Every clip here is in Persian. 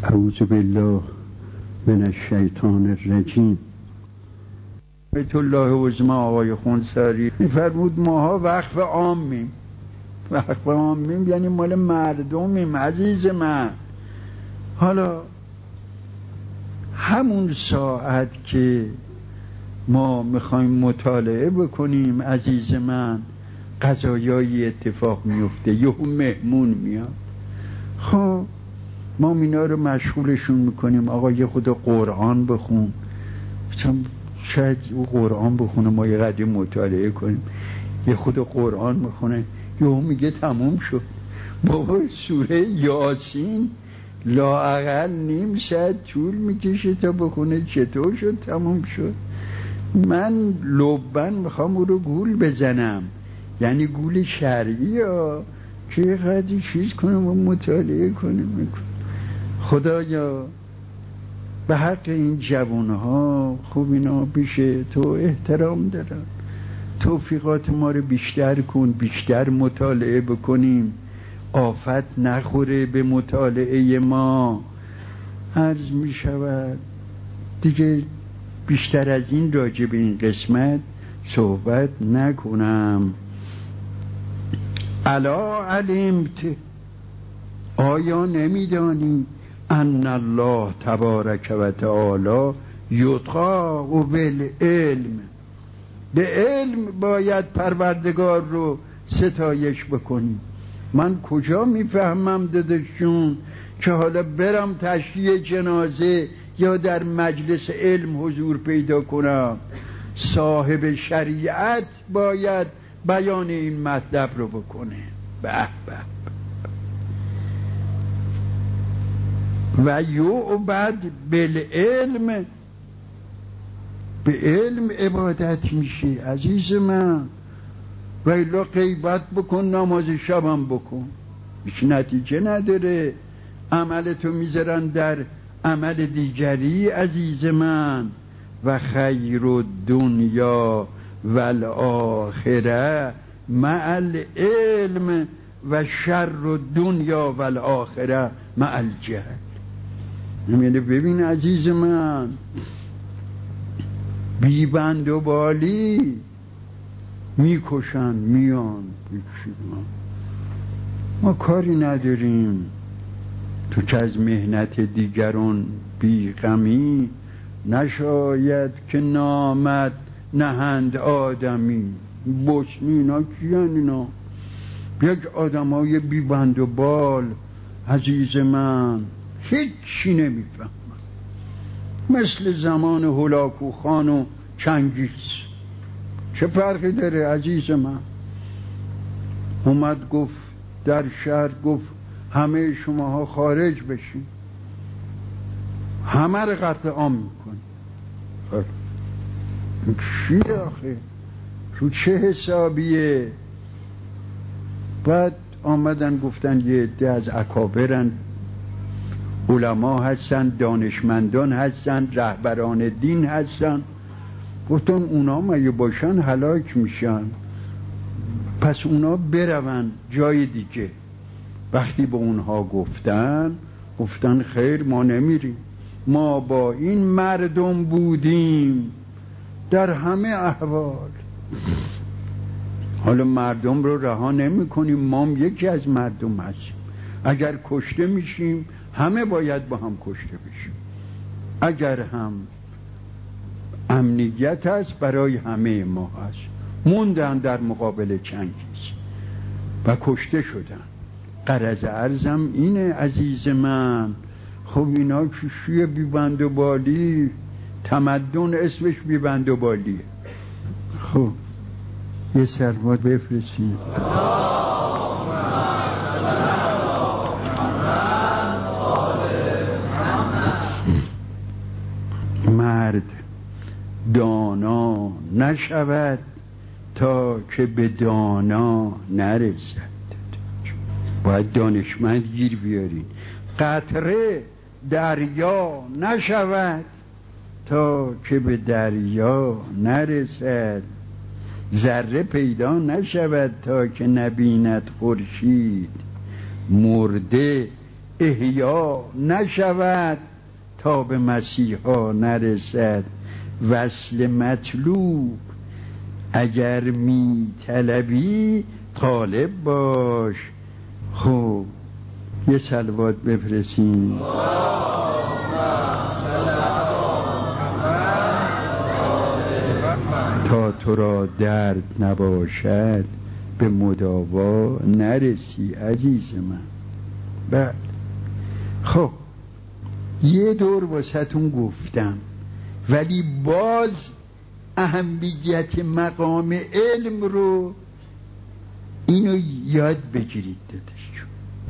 اعوذ بالله من الشیطان الرجیم. بیت الله عظمی آقای خونساری میفرمود ماها وقف عامیم. وقف عامیم یعنی مال مردمیم عزیز من. حالا همون ساعت که ما میخوایم مطالعه بکنیم عزیز من، قضایایی اتفاق میفته، یهو مهمون میاد. خب ما اینا رو مشغولشون میکنیم، آقا یه خود قرآن بخون، شاید او قرآن بخونه ما یه قدری مطالعه کنیم، یه خود قرآن بخونه، یهو میگه تموم شد. بابا سوره یاسین لااقل نیم ساعت طول میکشه تا بخونه، چطور شد تموم شد؟ من لبن میخوام او رو گول بزنم، یعنی گول شرعی ها، که یه قدری چیز کنم و مطالعه کنم. خدایا به حق این جوانها خوب اینا پیشه تو احترام دارم، توفیقات ما رو بیشتر کن، بیشتر مطالعه بکنیم، آفت نخوره به مطالعه ما. عرض می شود دیگه بیشتر از این راجع به این قسمت صحبت نکنم. الا علمت، آیا نمیدانی ان الله تبارک و تعالی یطاع بالعلم، به علم باید پروردگار رو ستایش بکنی. من کجا میفهمم داداشون که حالا برم تشییع جنازه یا در مجلس علم حضور پیدا کنم؟ صاحب شریعت باید بیان این مطلب رو بکنه. به به. و یعبد بالعلم، به علم عبادت میشه عزیز من. و الا غیبت بکن، نماز شبم بکن، هیچ نتیجه نداره. عملتو میذارن در عمل دیگری عزیز من. و خیر الدنیا و الاخره مع العلم و شر الدنیا و الاخره مع الجهل. یعنی ببین عزیز من، بی بند و بالی میکشن میان، ما کاری نداریم. تو که از مهنت دیگران بی غمی، نشاید که نامد نهند آدمی. بوسنی اینا کیان اینا؟ یک آدم های بی بند و بال عزیز من، هیچی نمیفهمن، مثل زمان هولاکو خان و چنگیز. چه فرقی داره عزیز من؟ اومد گفت در شهر، گفت همه شماها خارج بشین، همه رو قتل عام میکن. چی آخه؟ رو چه حسابیه؟ بعد آمدن گفتن یه عده از اکابرن، علما هستن، دانشمندان هستن، رهبران دین هستن. گفتن اونا مگه باشن هلاک میشن، پس اونا برون جای دیگه. وقتی به اونها گفتن خیر ما نمیریم، ما با این مردم بودیم در همه احوال. حالا مردم رو رها نمی کنیم، ما هم یکی از مردم هستیم. اگر کشته میشیم همه باید با هم کشته بشیم. اگر هم امنیت هست برای همه ما هست. موندن در مقابل چنگیز و کشته شدن. غرض عرضم اینه عزیز من. خب اینا چیه بیبند و بالی؟ تمدن اسمش بیبند و بالیه. خب یه سلوات بفرستیم. مرد دانا نشود تا که به دانا نرسد. باید دانشمند گیر بیارین. قطره دریا نشود تا که به دریا نرسد. ذره پیدا نشود تا که نبیند خورشید. مرده احیا نشود تا به مسیحا نرسد. وصل مطلوب اگر می طلبی طالب باش. خب یه صلوات بفرستیم. تا تو را درد نباشد به مداوا نرسی عزیز من. بعد خب یه دور واسهتون گفتم، ولی باز اهمیت مقام علم رو اینو یاد بگیرید دادش.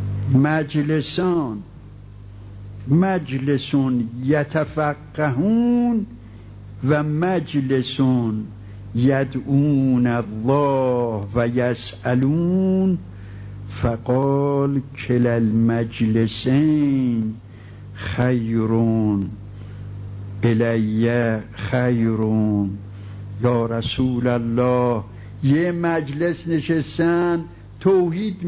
مجلسون یتفقهون و مجلسون یدعون الله و یسألون فقال کل المجلسین خیرون الی خیرون. یا رسول الله یه مجلس نشستن توحید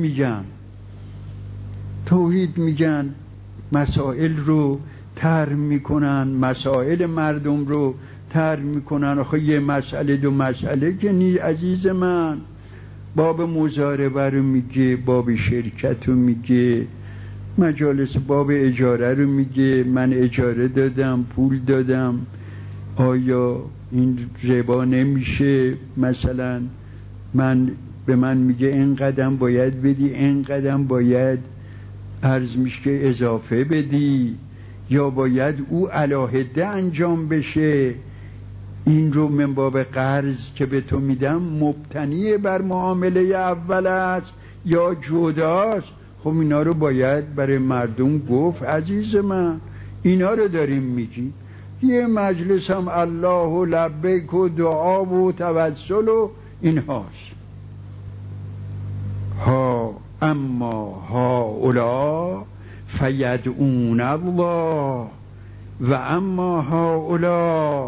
میگن، مسائل رو طرح میکنن، مسائل مردم رو طرح میکنن. آخه یه مسئله دو مسئله که نی عزیز من. باب مضاربه رو میگه، باب شرکت رو میگه، مجالس باب اجاره رو میگه. من اجاره دادم، پول دادم، آیا این ربا نمیشه؟ مثلا به من میگه این قدم باید بدی، این قدم باید عرض میشه اضافه بدی، یا باید او علاهده انجام بشه. این رو من باب قرض که به تو میدم مبتنی بر معامله اول است یا جداست. خب اینا رو باید برای مردم گفت عزیز من. اینا رو داریم میگیم. یه مجلس هم الله و لبیک و دعا و توسل و اینهاست. اما هؤلاء فیدعون الله و اما هؤلاء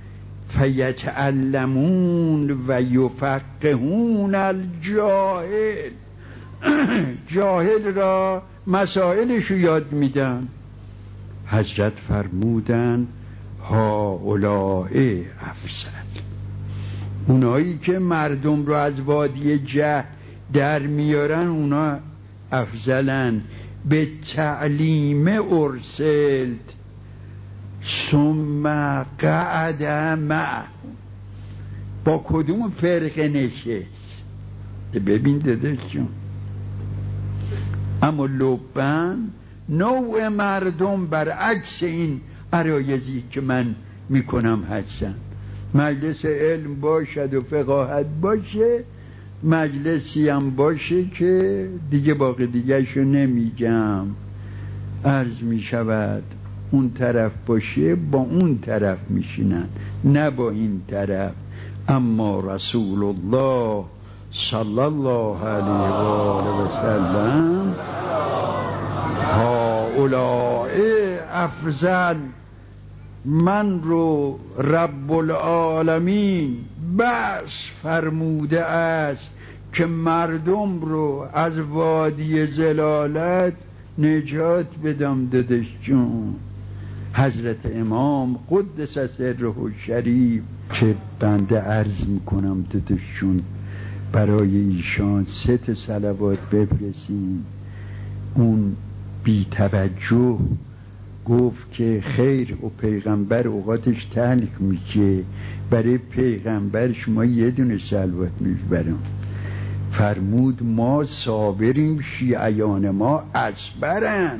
فیتعلمون و یفقهون الجاهل. جاهل را مسائلش رو یاد میدن. حضرت فرمودن هؤلاء افضل. اونایی که مردم رو از وادی جهل در میارن اونا افضلن. به تعلیم ارسلت ثم قعد معهم. با کدوم فرقه نشست؟ ببین داداش جون، اما لبن نوع مردم برعکس این عرایزی که من میکنم هستن. مجلس علم باشد و فقاهت باشه، مجلسی هم باشه که دیگه باقی دیگه شو نمیگم، عرض میشود اون طرف باشه با اون طرف میشینن نه با این طرف. اما رسول الله صلی الله علیه و آله و سلم هؤلاء افضل. من رو رب العالمین بس فرموده است که مردم رو از وادی زلالت نجات بدم دادش جون. حضرت امام قدس سره شریف که بنده عرض میکنم دادش جون برای ایشان 3 صلوات بفرستیم. اون بی توجه گفت که خیر و پیغمبر اوقاتش تلخ میشه، برای پیغمبر شما یه دونه صلوات میبرم. فرمود ما صابریم، شیعیان ما اصبرن.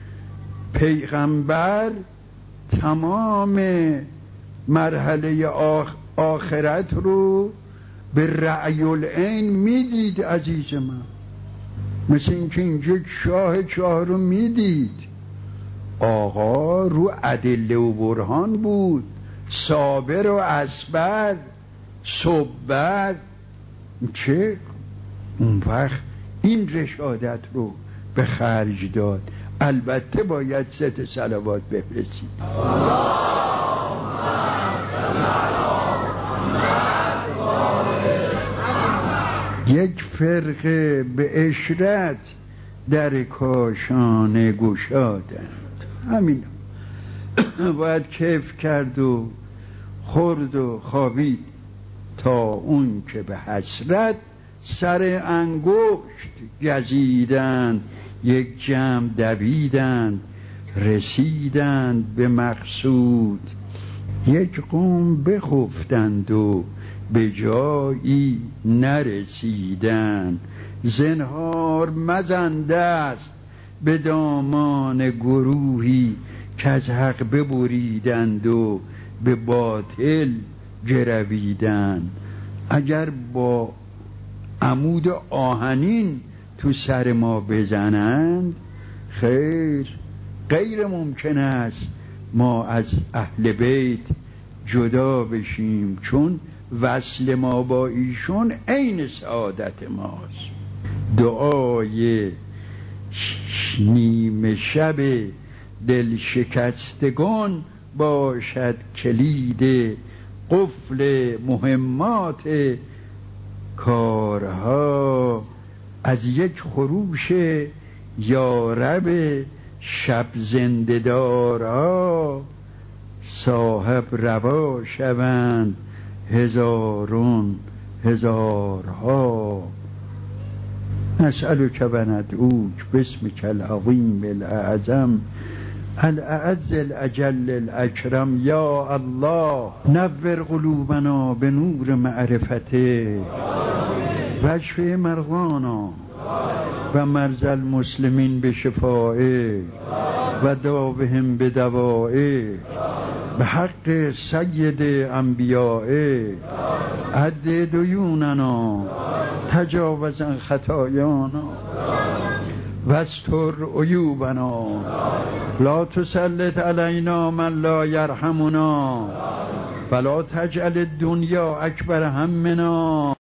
پیغمبر تمام مرحله آخرت رو به رأی العین میدید عزیز من. مثل اینکه اینجا شاه رو میدید. آقا رو ادله و برهان بود، صابر و اصبر، صبر. چه اون وقت این رشادت رو به خرج داد. البته باید 3 صلوات بفرستیم. یک فرقه به اشرت در کاشانه گشادند. همین باید کیف کرد و خورد و خوابید تا اون که به حسرت سر انگشت گزیدند، یک جمع دویدند رسیدند به مقصود، یک قوم بخفتند و به جایی نرسیدند. زنهار مزن دست به دامان گروهی که از حق ببریدند و به باطل گرویدند. اگر با عمود آهنین تو سر ما بزنند، غیر ممکن است ما از اهل بیت جدا بشیم، چون وصل ما با ایشون عین سعادت ماست. دعای نیمه شب دل شکستگان باشد کلید قفل مهمات کارها. از یک خروش یارب شب زنده‌دارها، صاحب روا شوند هزارون هزارها. نسألك و ندعوک باسمک العظیم الاعظم الاعز الاجل الاکرم یا الله. نور قلوبنا به نور معرفته و اشفی مرضانا و مرضى المسلمین به شفائه و داوهم به دوائه به حق سید انبیائه. عد دیوننا تجاوز عن خطایانا واستر عیوبنا لا تسلط علینا من لا یرحمنا ولا تجعل الدنیا اکبر همنا.